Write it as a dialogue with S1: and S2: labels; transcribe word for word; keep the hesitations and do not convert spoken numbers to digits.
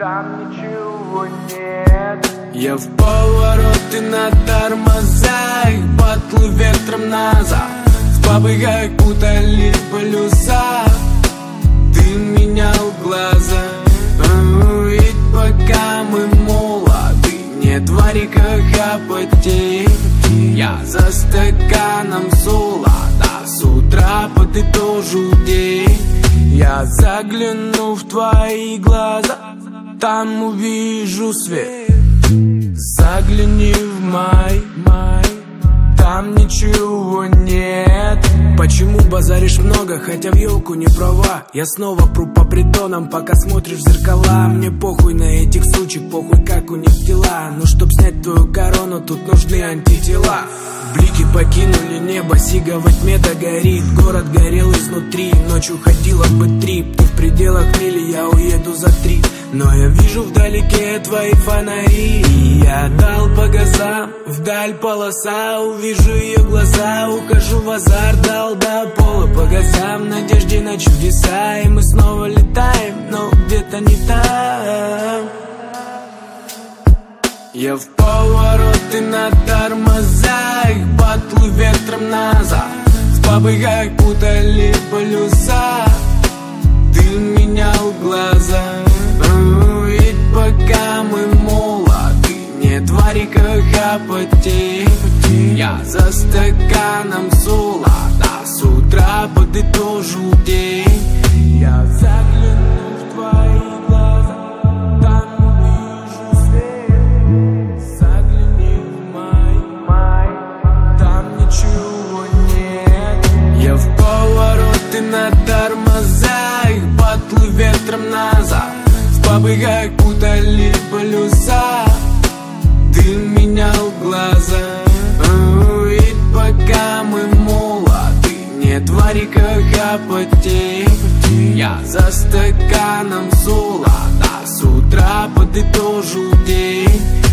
S1: там ничего нет.
S2: Я в повороты на тормозах, батлы ветром назад. В побегах путали полюса, ты менял глаза. Ведь пока мы молоды, нет варика хапотей. Я за стаканом золота, с утра подытожу день. Я загляну в твои глаза, там увижу свет. Загляни в май, май, там ничего нет. Почему базаришь много, хотя в елку не права? Я снова пру по притонам, пока смотришь в зеркала. Мне похуй на этих сучек, похуй как у них дела. Но чтоб снять твою корону, тут нужны антитела. Блики покинули небо, сига во тьме догорит. Город горел изнутри, ночью ходила бы трип. Ты в пределах мили, я уеду за три. Но я вижу вдалеке твои фонари. Я дал по газам, вдаль полоса. Увижу ее глаза, ухожу в азарт. Дал до пола по газам, в надежде на чудеса. И мы снова летаем, но где-то не там. Я в повороты на тормозах, батлы ветром назад. В побегах путали полюса, ты менял глаза. Ведь пока мы молоды, нет варика хапотей. Я за стаканом золота, с утра подытожу день. Я загляну в твои глаза, там увижу свет. Загляни в май, май, там ничего нет. Я в повороты на тормозах, батлы ветром назад. В побегах путали полюса, ты менял глаза. Ведь пока мы молоды, нет варика хапотей. Я за стаканом золота, с утра подытожу день.